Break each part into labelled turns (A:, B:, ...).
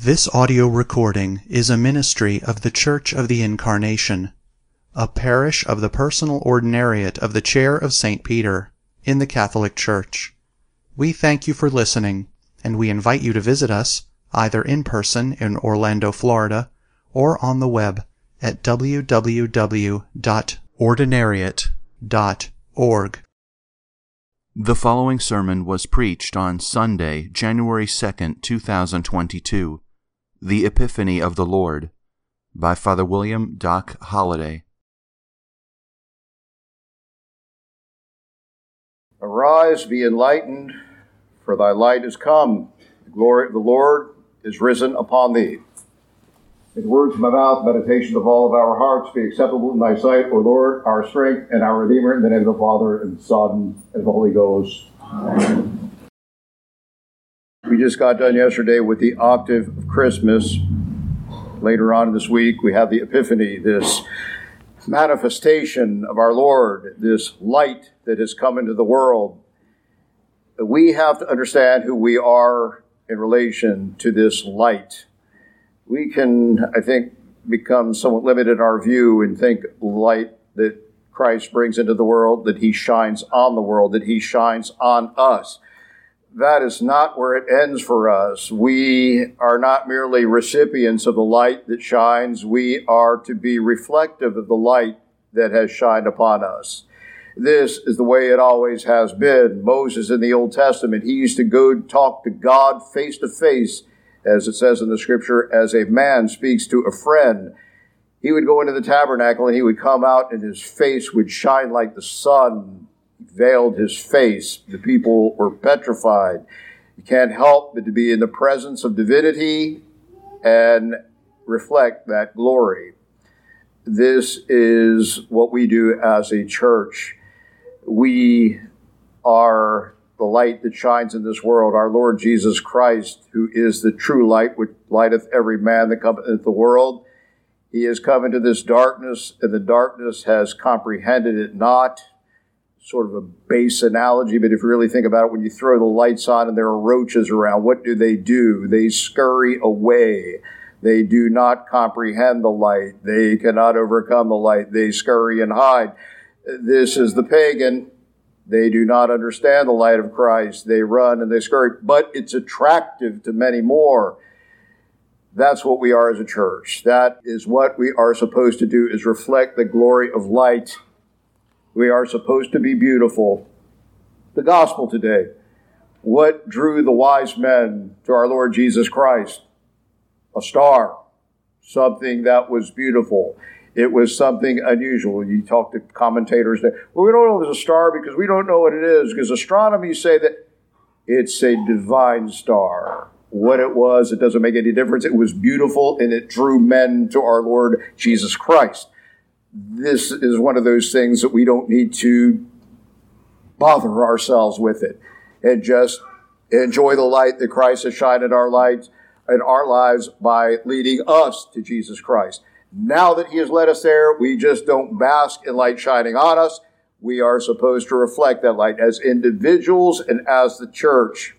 A: This audio recording is a ministry of the Church of the Incarnation, a parish of the personal ordinariate of the Chair of St. Peter, in the Catholic Church. We thank you for listening, and we invite you to visit us, either in person in Orlando, Florida, or on the web at www.ordinariate.org. The following sermon was preached on Sunday, January 2nd, 2022, The Epiphany of the Lord, by Father William Doc Holliday.
B: Arise, be enlightened, for thy light is come. The glory of the Lord is risen upon thee. May the words of my mouth, meditation of all of our hearts be acceptable in thy sight, O Lord, our strength and our Redeemer, in the name of the Father, and the Son, and the Holy Ghost. Amen. We just got done yesterday with the octave of Christmas. Later on this week, we have the Epiphany, this manifestation of our Lord, this light that has come into the world. We have to understand who we are in relation to this light. We can, I think, become somewhat limited in our view and think light that Christ brings into the world, that he shines on the world, that he shines on us. That is not where it ends for us. We are not merely recipients of the light that shines. We are to be reflective of the light that has shined upon us. This is the way it always has been. Moses in the Old Testament, he used to go talk to God face to face, as it says in the scripture, as a man speaks to a friend. He would go into the tabernacle and he would come out and his face would shine like the sun. He veiled his face. The people were petrified. You can't help but to be in the presence of divinity and reflect that glory. This is what we do as a church. We are the light that shines in this world, our Lord Jesus Christ, who is the true light, which lighteth every man that cometh into the world. He has come into this darkness, and the darkness has comprehended it not. Sort of a base analogy, but if you really think about it, when you throw the lights on and there are roaches around, what do? They scurry away. They do not comprehend the light. They cannot overcome the light. They scurry and hide. This is the pagan. They do not understand the light of Christ. They run and they scurry, but it's attractive to many more. That's what we are as a church. That is what we are supposed to do, is reflect the glory of light. We are supposed to be beautiful. The gospel today. What drew the wise men to our Lord Jesus Christ? A star. Something that was beautiful. It was something unusual. You talk to commentators that, well, we don't know if it's a star because we don't know what it is, because astronomy say that it's a divine star. What it was, it doesn't make any difference. It was beautiful and it drew men to our Lord Jesus Christ. This is one of those things that we don't need to bother ourselves with it and just enjoy the light that Christ has shined in our lives by leading us to Jesus Christ. Now that he has led us there, we just don't bask in light shining on us. We are supposed to reflect that light as individuals and as the church.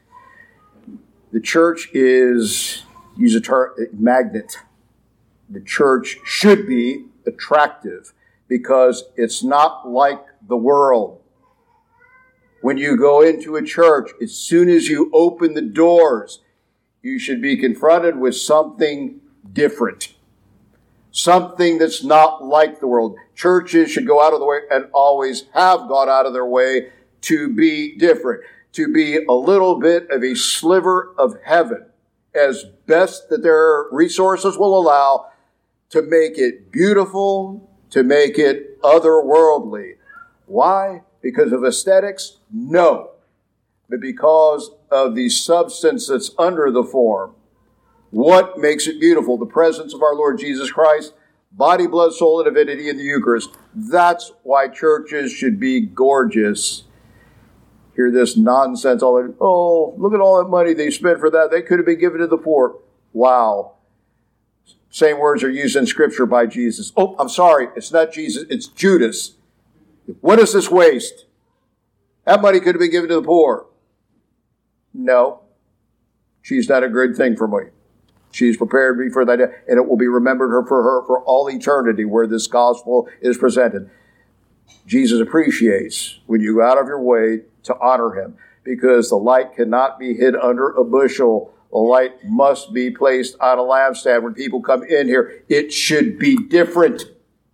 B: The church is, use a term, magnet. The church should be attractive because it's not like the world. When you go into a church, as soon as you open the doors, you should be confronted with something different. Something that's not like the world. Churches should go out of the way and always have gone out of their way to be different, to be a little bit of a sliver of heaven as best that their resources will allow, to make it beautiful, to make it otherworldly. Why? Because of aesthetics? No. But because of the substance that's under the form. What makes it beautiful? The presence of our Lord Jesus Christ, body, blood, soul, and divinity in the Eucharist. That's why churches should be gorgeous. Hear this nonsense all the time. Oh, look at all that money they spent for that. They could have been given to the poor. Wow. Same words are used in Scripture by Jesus. Oh, I'm sorry. It's not Jesus. It's Judas. What is this waste? That money could have been given to the poor. No. She's not a good thing for me. She's prepared me for that, and it will be remembered for her for all eternity where this gospel is presented. Jesus appreciates when you go out of your way to honor him, because the light cannot be hid under a bushel. The light must be placed on a lampstand. When people come in here, it should be different.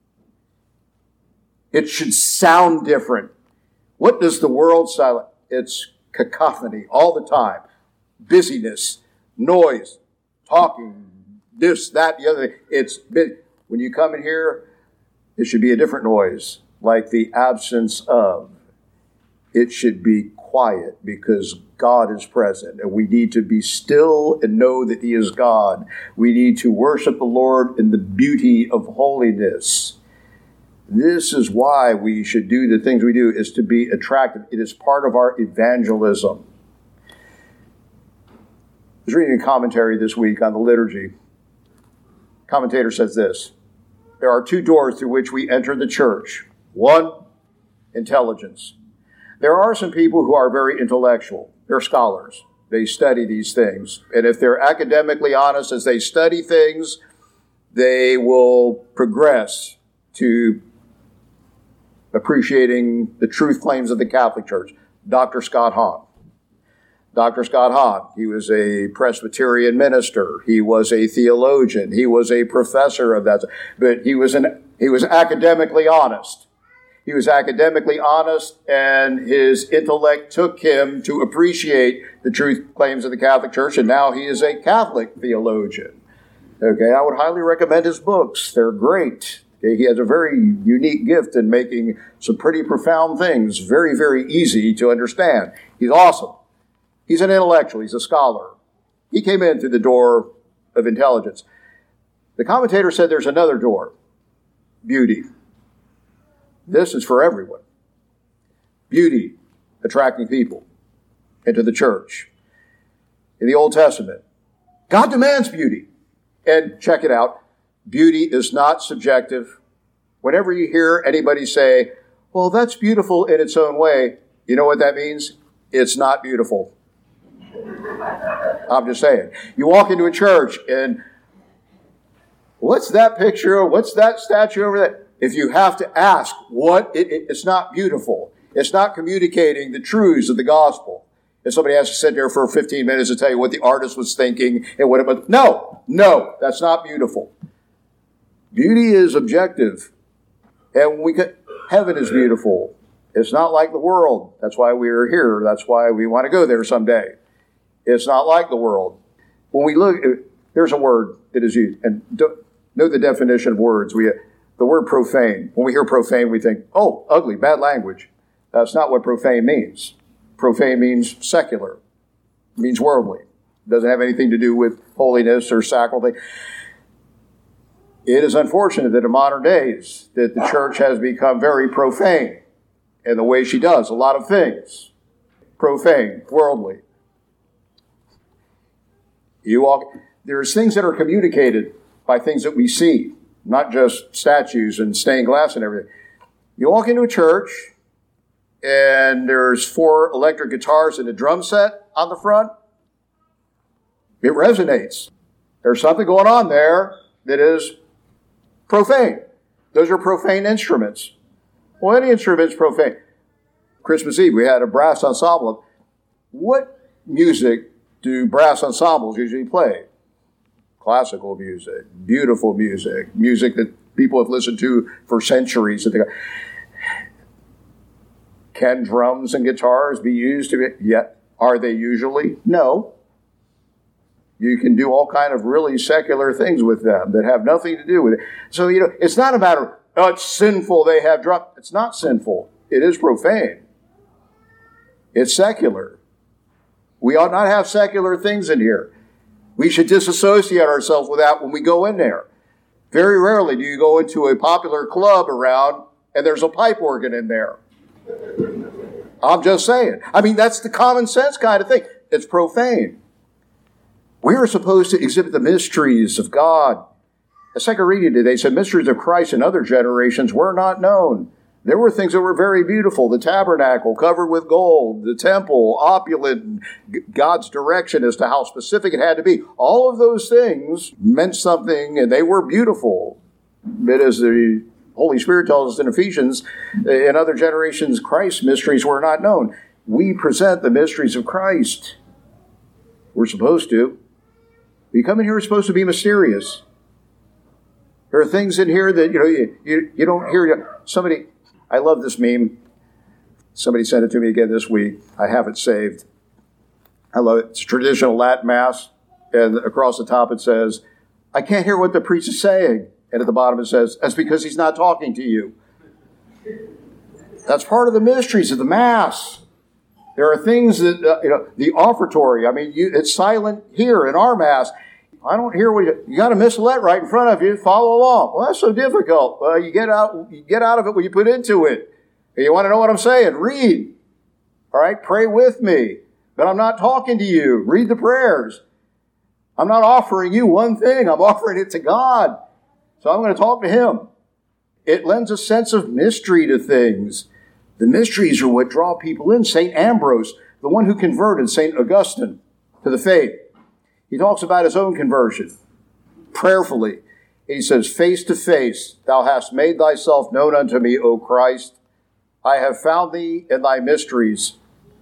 B: It should sound different. What does the world sound like? It's cacophony all the time. Busyness, noise, talking, this, that, the other thing. When you come in here, it should be a different noise, like the absence of. It should be quiet because God is present, and we need to be still and know that he is God. We need to worship the Lord in the beauty of holiness. This is why we should do the things we do, is to be attractive. It is part of our evangelism. I was reading a commentary this week on the liturgy. Commentator says this: there are two doors through which we enter the church. One, intelligence. There are some people who are very intellectual. They're scholars. They study these things. And if they're academically honest as they study things, they will progress to appreciating the truth claims of the Catholic Church. Dr. Scott Hahn. Dr. Scott Hahn, he was a Presbyterian minister. He was a theologian. He was a professor of that. But he was academically honest. He was academically honest, and his intellect took him to appreciate the truth claims of the Catholic Church, and now he is a Catholic theologian. Okay, I would highly recommend his books. They're great. Okay, he has a very unique gift in making some pretty profound things very, very easy to understand. He's awesome. He's an intellectual. He's a scholar. He came in through the door of intelligence. The commentator said there's another door, beauty. This is for everyone. Beauty, attracting people into the church. In the Old Testament, God demands beauty. And check it out, beauty is not subjective. Whenever you hear anybody say, well, that's beautiful in its own way, you know what that means? It's not beautiful. I'm just saying. You walk into a church and what's that picture? What's that statue over there? If you have to ask it's not beautiful. It's not communicating the truths of the gospel. If somebody has to sit there for 15 minutes to tell you what the artist was thinking and what it was, no, that's not beautiful. Beauty is objective. And heaven is beautiful. It's not like the world. That's why we are here. That's why we want to go there someday. It's not like the world. When we look, there's a word that is used, and know the definition of words. The word profane. When we hear profane, we think, oh, ugly, bad language. That's not what profane means. Profane means secular. It means worldly. It doesn't have anything to do with holiness or sacral thing. It is unfortunate that in modern days that the church has become very profane in the way she does a lot of things. Profane, worldly. There's things that are communicated by things that we see. Not just statues and stained glass and everything. You walk into a church, and there's 4 electric guitars and a drum set on the front. It resonates. There's something going on there that is profane. Those are profane instruments. Well, any instrument's profane. Christmas Eve, we had a brass ensemble. What music do brass ensembles usually play? Classical music, beautiful music, music that people have listened to for centuries. Can drums and guitars be used? Are they usually? No. You can do all kind of really secular things with them that have nothing to do with it. So, it's not a matter of, it's sinful, they have drums. It's not sinful. It is profane. It's secular. We ought not have secular things in here. We should disassociate ourselves with that when we go in there. Very rarely do you go into a popular club around and there's a pipe organ in there. I'm just saying. That's the common sense kind of thing. It's profane. We are supposed to exhibit the mysteries of God. The second reading today said mysteries of Christ in other generations were not known. There were things that were very beautiful. The tabernacle covered with gold, the temple opulent, God's direction as to how specific it had to be. All of those things meant something, and they were beautiful. But as the Holy Spirit tells us in Ephesians, in other generations, Christ's mysteries were not known. We present the mysteries of Christ. We're supposed to. We come in here, we're supposed to be mysterious. There are things in here that, you don't hear. Somebody, I love this meme. Somebody sent it to me again this week. I have it saved. I love it. It's a traditional Latin Mass, and across the top it says, I can't hear what the priest is saying. And at the bottom it says, that's because he's not talking to you. That's part of the mysteries of the Mass. There are things that, the offertory, it's silent here in our Mass. I don't hear what you got a missalette right in front of you. Follow along. Well, that's so difficult. Well, you get out of it what you put into it. You want to know what I'm saying? Read. All right? Pray with me. But I'm not talking to you. Read the prayers. I'm not offering you one thing. I'm offering it to God. So I'm going to talk to Him. It lends a sense of mystery to things. The mysteries are what draw people in. St. Ambrose, the one who converted St. Augustine to the faith, he talks about his own conversion prayerfully. He says, face to face, thou hast made thyself known unto me, O Christ. I have found thee in thy mysteries.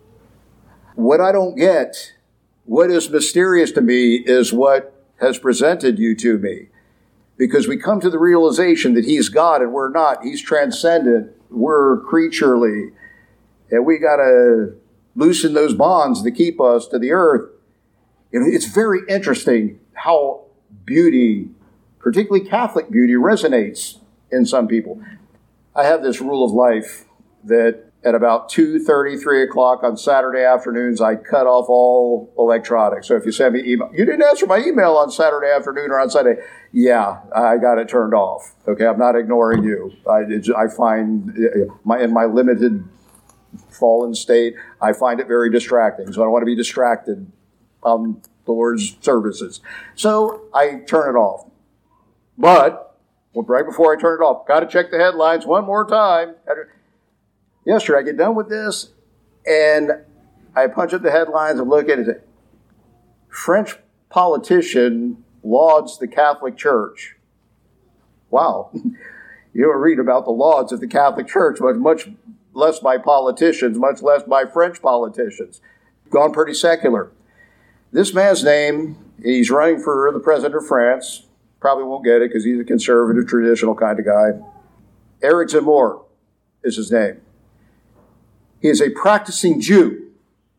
B: What I don't get, what is mysterious to me, is what has presented you to me. Because we come to the realization that He's God and we're not. He's transcendent. We're creaturely. And we got to loosen those bonds that keep us to the earth. It's very interesting how beauty, particularly Catholic beauty, resonates in some people. I have this rule of life that at about 2:30, 3 o'clock on Saturday afternoons, I cut off all electronics. So if you send me email, you didn't answer my email on Saturday afternoon or on Sunday. Yeah, I got it turned off. Okay, I'm not ignoring you. I find in my limited fallen state, I find it very distracting. So I don't want to be distracted on the Lord's services. So I turn it off. But right before I turn it off, got to check the headlines one more time. Yesterday, I get done with this, and I punch up the headlines and look at it and say, French politician lauds the Catholic Church. Wow. You don't read about the lauds of the Catholic Church, but much less by politicians, much less by French politicians. Gone pretty secular. This man's name, he's running for the president of France. Probably won't get it because he's a conservative, traditional kind of guy. Eric Zemmour is his name. He is a practicing Jew.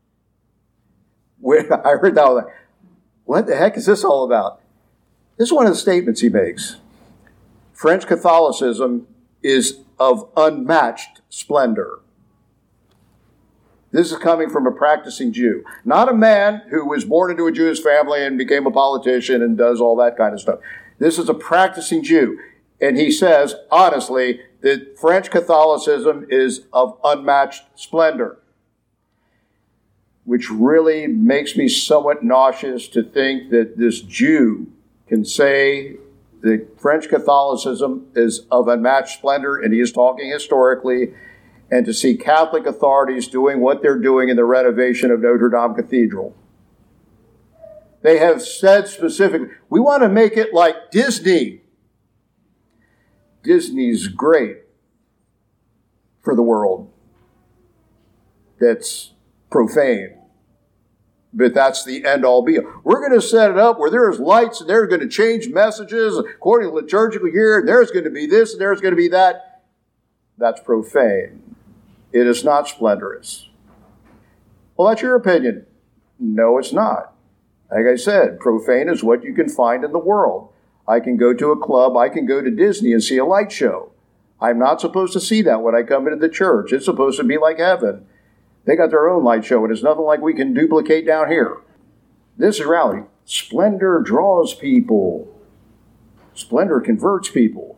B: When I heard that, I was like, what the heck is this all about? This is one of the statements he makes. French Catholicism is of unmatched splendor. This is coming from a practicing Jew, not a man who was born into a Jewish family and became a politician and does all that kind of stuff. This is a practicing Jew. And he says, honestly, that French Catholicism is of unmatched splendor, which really makes me somewhat nauseous to think that this Jew can say that French Catholicism is of unmatched splendor, and he is talking historically, and to see Catholic authorities doing what they're doing in the renovation of Notre Dame Cathedral. They have said specifically, we want to make it like Disney. Disney's great for the world. That's profane. But that's the end-all be-all. We're going to set it up where there's lights and they're going to change messages according to liturgical year, and there's going to be this and there's going to be that. That's profane. It is not splendorous. Well, that's your opinion. No, it's not. Like I said, profane is what you can find in the world. I can go to a club, I can go to Disney and see a light show. I'm not supposed to see that when I come into the church. It's supposed to be like heaven. They got their own light show, and it's nothing like we can duplicate down here. This is reality. Splendor draws people. Splendor converts people.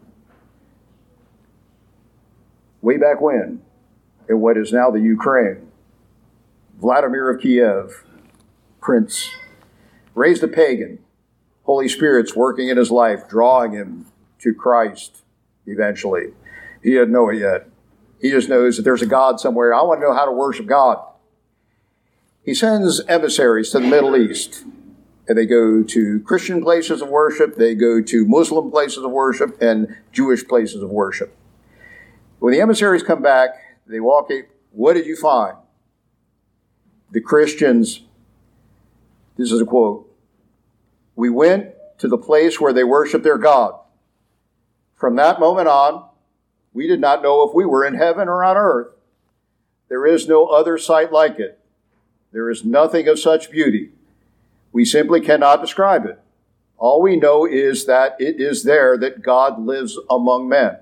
B: Way back when, in what is now the Ukraine, Vladimir of Kiev, prince, raised a pagan. Holy Spirit's working in his life, drawing him to Christ eventually. He didn't know it yet. He just knows that there's a God somewhere. I want to know how to worship God. He sends emissaries to the Middle East. And they go to Christian places of worship, they go to Muslim places of worship, and Jewish places of worship. When the emissaries come back, they walk in. What did you find? The Christians, this is a quote, "We went to the place where they worship their God. From that moment on, we did not know if we were in heaven or on earth. There is no other sight like it. There is nothing of such beauty. We simply cannot describe it. All we know is that it is there that God lives among men."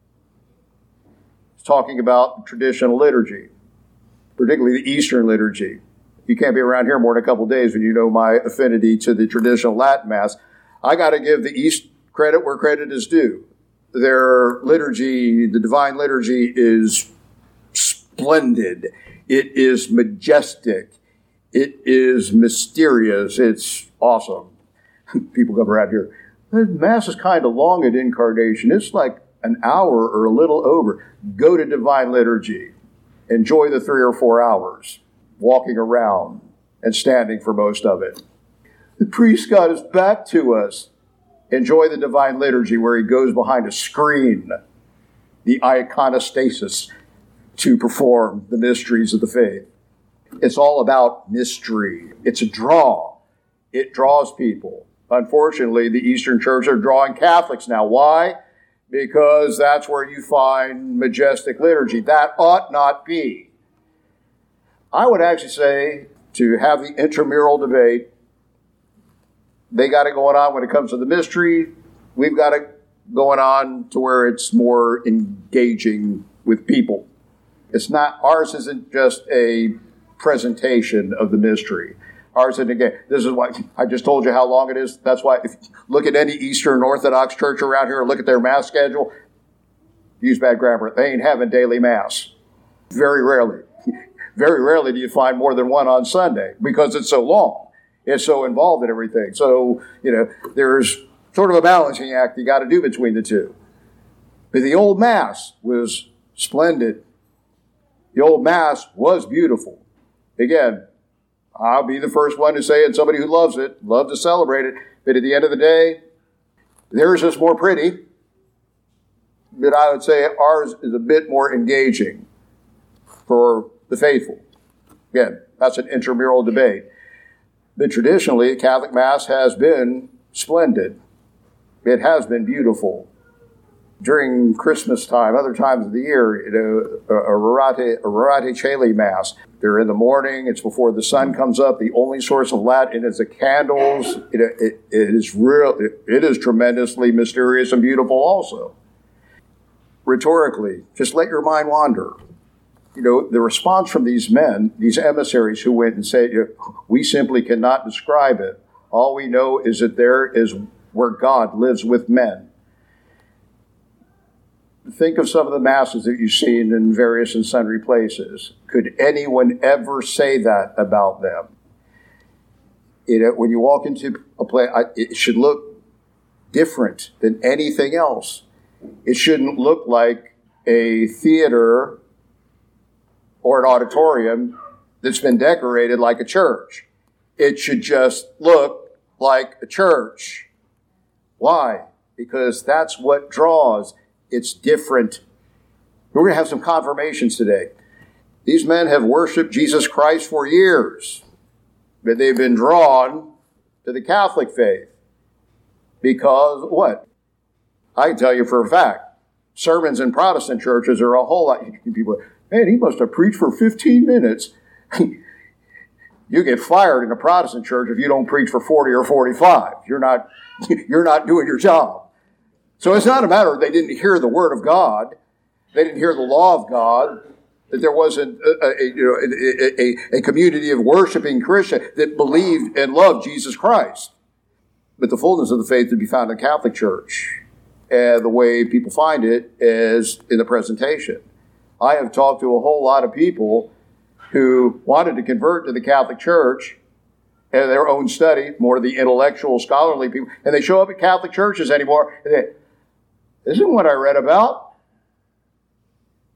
B: It's talking about traditional liturgy, particularly the Eastern liturgy. You can't be around here more than a couple days when you know my affinity to the traditional Latin Mass. I got to give the East credit where credit is due. Their liturgy, the Divine Liturgy, is splendid. It is majestic. It is mysterious. It's awesome. People come around here. The Mass is kind of long at Incarnation. It's like an hour or a little over. Go to Divine Liturgy. Enjoy the 3 or 4 hours walking around and standing for most of it. The priest got his back to us. Enjoy the Divine Liturgy where he goes behind a screen, the iconostasis, to perform the mysteries of the faith. It's all about mystery. It's a draw. It draws people. Unfortunately, the Eastern Church are drawing Catholics now. Why? Because that's where you find majestic liturgy. That ought not be. I would actually say to have the intramural debate, they got it going on when it comes to the mystery. We've got it going on to where it's more engaging with people. It's not, ours isn't just a presentation of the mystery. Ours isn't, again, this is why I just told you how long it is. That's why if you look at any Eastern Orthodox church around here, look at their Mass schedule, use bad grammar, they ain't having daily Mass. Very rarely. Very rarely do you find more than one on Sunday because it's so long. It's so involved in everything. So, there's sort of a balancing act you got to do between the two. But the old Mass was splendid. The old Mass was beautiful. Again, I'll be the first one to say it, somebody who loves it, love to celebrate it. But at the end of the day, theirs is more pretty. But I would say ours is a bit more engaging for the faithful. Again, that's an intramural debate. But traditionally, Catholic Mass has been splendid. It has been beautiful. During Christmas time, other times of the year, a Rorate Caeli Mass. They're in the morning, it's before the sun comes up. The only source of light is the candles. It is tremendously mysterious and beautiful also. Rhetorically, just let your mind wander. The response from these men, these emissaries who went and said, we simply cannot describe it. All we know is that there is where God lives with men. Think of some of the masses that you've seen in various and sundry places. Could anyone ever say that about them? When you walk into a place, it should look different than anything else. It shouldn't look like a theater or an auditorium that's been decorated like a church. It should just look like a church. Why? Because that's what draws. It's different. We're going to have some confirmations today. These men have worshiped Jesus Christ for years, but they've been drawn to the Catholic faith. Because what? I can tell you for a fact, sermons in Protestant churches are a whole lot. People, man, he must have preached for 15 minutes. You get fired in a Protestant church if you don't preach for 40 or 45. You're not doing your job. So it's not a matter of they didn't hear the Word of God, they didn't hear the law of God, that there wasn't a community of worshiping Christians that believed and loved Jesus Christ. But the fullness of the faith to be found in the Catholic Church, and the way people find it is in the presentation. I have talked to a whole lot of people who wanted to convert to the Catholic Church and their own study, more of the intellectual, scholarly people, and they show up at Catholic churches anymore, and they, this isn't what I read about.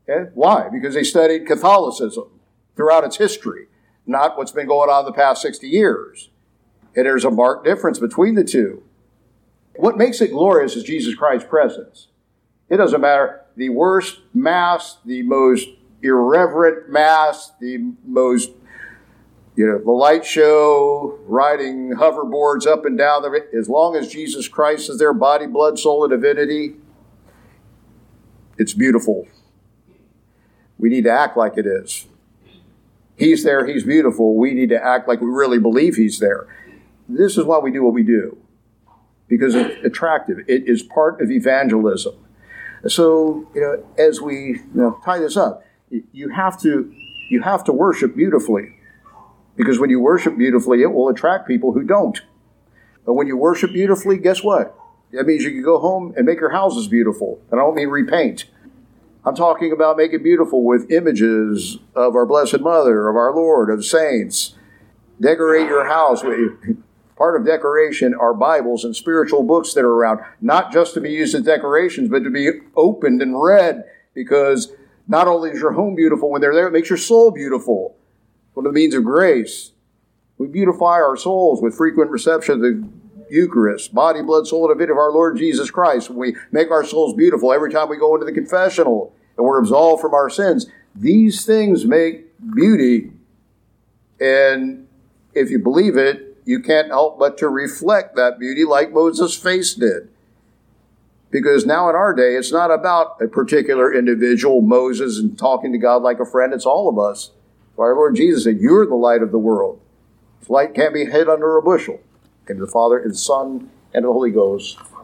B: Okay? Why? Because they studied Catholicism throughout its history, not what's been going on the past 60 years. And there's a marked difference between the two. What makes it glorious is Jesus Christ's presence. It doesn't matter. The worst Mass, the most irreverent Mass, the most, the light show, riding hoverboards up and down, as long as Jesus Christ is there, body, blood, soul, and divinity, it's beautiful. We need to act like it is. He's there, he's beautiful. We need to act like we really believe he's there. This is why we do what we do, because it's attractive. It is part of evangelism. So, as we tie this up, you have to worship beautifully, because when you worship beautifully, it will attract people who don't. But when you worship beautifully, guess what? That means you can go home and make your houses beautiful. And I don't mean repaint. I'm talking about make it beautiful with images of our Blessed Mother, of our Lord, of saints. Decorate your house. Part of decoration are Bibles and spiritual books that are around, not just to be used as decorations, but to be opened and read, because not only is your home beautiful when they're there, it makes your soul beautiful. One of the means of grace. We beautify our souls with frequent reception of the Eucharist, body, blood, soul, and divinity of our Lord Jesus Christ. When we make our souls beautiful every time we go into the confessional and we're absolved from our sins, these things make beauty. And if you believe it, you can't help but to reflect that beauty like Moses' face did. Because now in our day, it's not about a particular individual, Moses, and talking to God like a friend. It's all of us. Our Lord Jesus said, you're the light of the world. Light can't be hid under a bushel. In the Father, and the Son, and the Holy Ghost.